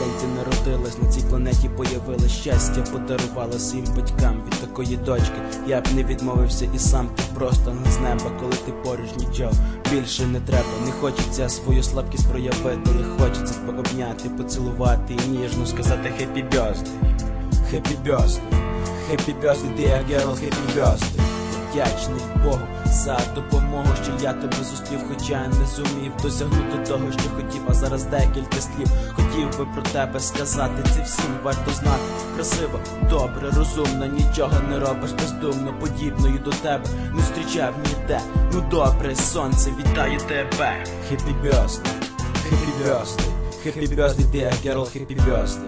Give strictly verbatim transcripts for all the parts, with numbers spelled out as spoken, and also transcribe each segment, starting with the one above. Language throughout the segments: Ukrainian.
день ти народилась, на цій планеті появилась, щастя подарувала своїм батькам. Від такої дочки я б не відмовився і сам. Ти просто з неба, коли ти поруч, нічого більше не треба. Не хочеться свою слабкість проявити, але хочеться пообняти, поцілувати і ніжно сказати Happy birthday, Happy birthday, Happy birthday, dear girl, Happy birthday. Вдячний Богу за допомогу, що я тебе зустрів, хоча не зумів досягнути того, що хотів. А зараз декілька слів хотів би про тебе сказати. Це всім варто знати. Красиво, добре, розумно, нічого не робиш бездумно. Подібною до тебе не зустрічав ніде. Ну добре, сонце, вітаю тебе. Happy birthday, Happy birthday, Happy birthday, dear girl, Happy birthday.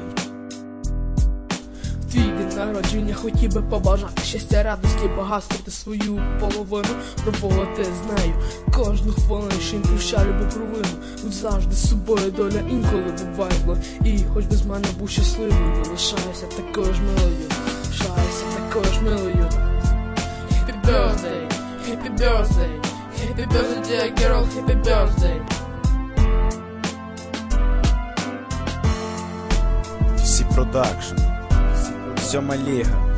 Твій день народження хотів би побажати щастя, радості, багатства та свою половину проводити з нею кожну хвилину, що імпуща любу провину. Будь завжди з собою, доля інколи буває зло, і хоч без мене був щасливою, лишайся також милою, лишайся також милою. Happy birthday, Happy birthday, Happy birthday, dear girl, Happy birthday. Всі продакшн, Сьома ліга.